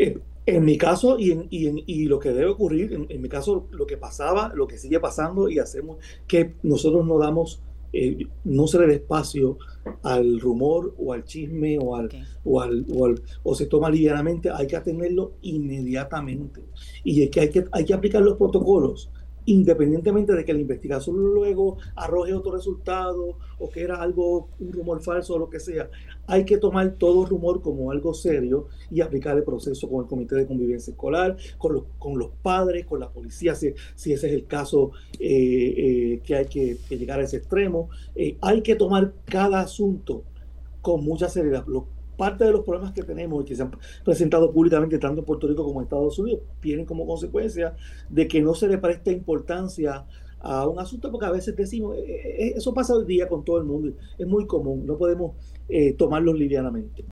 En mi caso, y lo que debe ocurrir, en mi caso, lo que pasaba, lo que sigue pasando, y hacemos que nosotros no damos, no se le dé espacio al rumor o al chisme Ok. o se toma livianamente, hay que atenderlo inmediatamente. Y es que hay que aplicar los protocolos, independientemente de que la investigación luego arroje otro resultado o que era algo, un rumor falso o lo que sea. Hay que tomar todo rumor como algo serio y aplicar el proceso con el comité de convivencia escolar, con los padres, con la policía, si ese es el caso, que hay que llegar a ese extremo. Hay que tomar cada asunto con mucha seriedad. Parte de los problemas que tenemos y que se han presentado públicamente tanto en Puerto Rico como en Estados Unidos vienen como consecuencia de que no se le presta importancia a un asunto, porque a veces decimos, eso pasa hoy día con todo el mundo, es muy común, no podemos tomarlo livianamente.